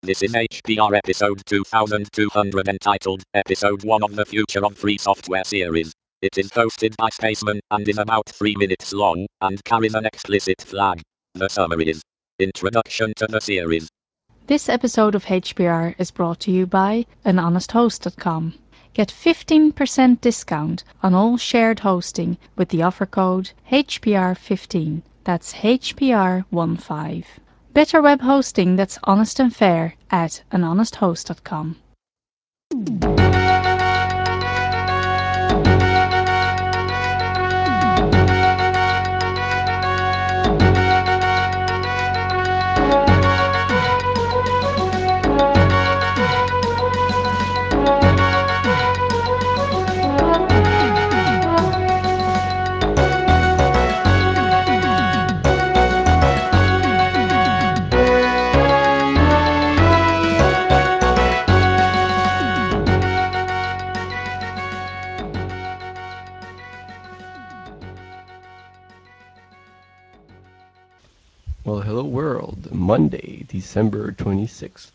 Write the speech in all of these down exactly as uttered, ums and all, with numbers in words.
This is H P R episode two thousand two hundred entitled Episode one of the Future of Free Software series. It is hosted by Spaceman and is about three minutes long and carries an explicit flag. The summary is Introduction to the series. This episode of H P R is brought to you by an honest host dot com. Get fifteen percent discount on all shared hosting with the offer code H P R fifteen. That's H P R fifteen. Better web hosting that's honest and fair at an honest host dot com. Well, hello world, Monday, December twenty-sixth,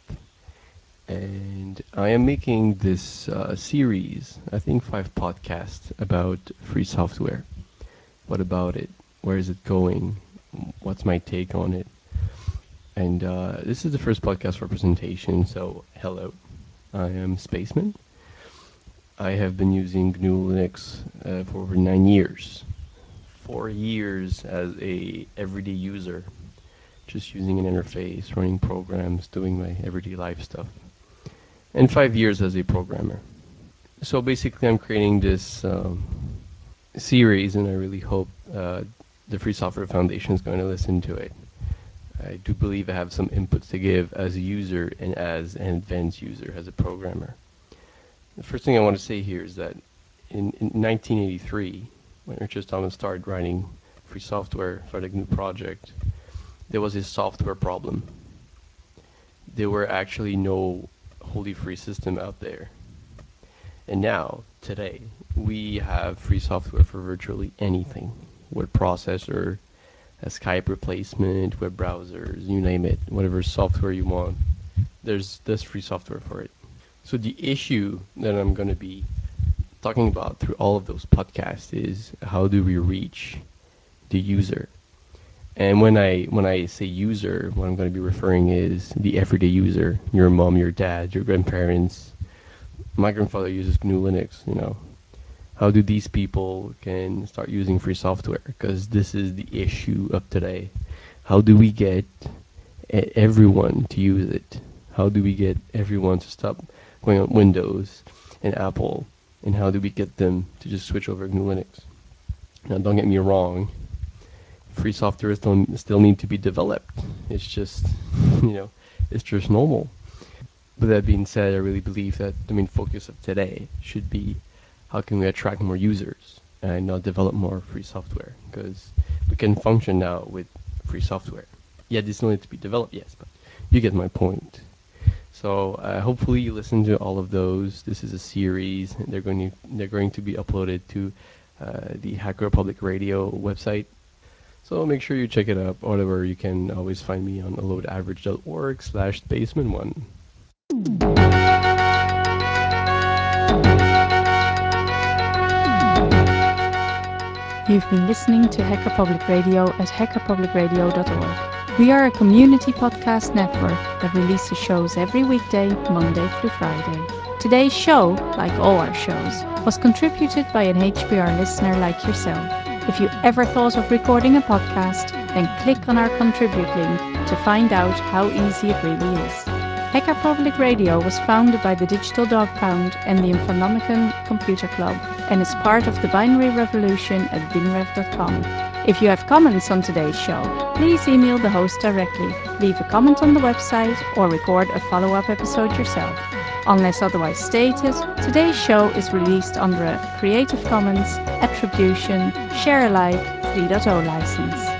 and I am making this uh, series, I think five podcasts about free software. What about it? Where is it going? What's my take on it? And uh, this is the first podcast representation, so hello, I am Spaceman. I have been using G N U Linux uh, for over nine years. Four years as a everyday user, just using an interface, running programs, doing my everyday life stuff. And five years as a programmer. So basically I'm creating this um, series, and I really hope uh, the Free Software Foundation is going to listen to it. I do believe I have some inputs to give as a user and as an advanced user, as a programmer. The first thing I want to say here is that in, in nineteen eighty-three, when Richard Stallman started writing free software for the G N U project, there was a software problem. There were actually no wholly free system out there. And now, today, we have free software for virtually anything. Word processor, a Skype replacement, web browsers, you name it, whatever software you want. There's there's free software for it. So the issue that I'm going to be talking about through all of those podcasts is how do we reach the user? And when I when I say user, what I'm going to be referring is the everyday user, your mom, your dad, your grandparents. My grandfather uses G N U Linux, you know. How do these people can start using free software? Because this is the issue of today. How do we get e- everyone to use it? How do we get everyone to stop going on Windows and Apple? And how do we get them to just switch over to G N U Linux? Now, don't get me wrong. Free software still still need to be developed. It's just, you know, it's just normal. But that being said, I really believe that the main focus of today should be how can we attract more users and not develop more free software, because we can function now with free software. Yeah, this still needs to be developed, yes, but you get my point. So uh, hopefully you listen to all of those. This is a series. They're going to they're going to be uploaded to uh, the Hacker Public Radio website. So make sure you check it out. Whatever, you can always find me on loadaverage.org slash spaceman1. You've been listening to Hacker Public Radio at hacker public radio dot org. We are a community podcast network that releases shows every weekday, Monday through Friday. Today's show, like all our shows, was contributed by an H P R listener like yourself. If you ever thought of recording a podcast, then click on our contribute link to find out how easy it really is. Hacker Public Radio was founded by the Digital Dog Pound and the Infonomicon Computer Club and is part of the binary revolution at binrev dot com. If you have comments on today's show, please email the host directly, leave a comment on the website, or record a follow-up episode yourself. Unless otherwise stated, today's show is released under a Creative Commons Attribution Share Alike three point oh license.